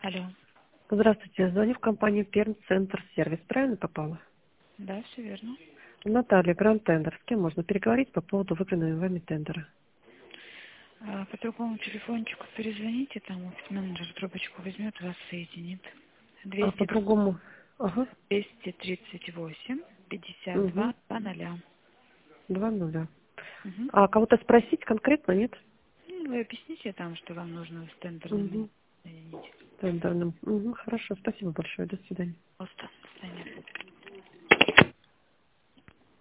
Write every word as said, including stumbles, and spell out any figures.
Алло. Здравствуйте, звоню в компанию Перм Центр Сервис. Правильно попала? Да, все верно. Наталья, Гранд Тендер. С кем можно переговорить по поводу выигранного вами тендера? А, по другому телефончику перезвоните, там офис-менеджер трубочку возьмет, вас соединит. А двести по-другому? Ага. двести тридцать восемь пятьдесят Угу. два два ноля. Два нуля. Угу. А кого-то спросить конкретно, нет? Ну, вы объясните там, что вам нужно с тендерными Угу. соединить. Тендерным. Угу. Хорошо, спасибо большое. До свидания. Просто.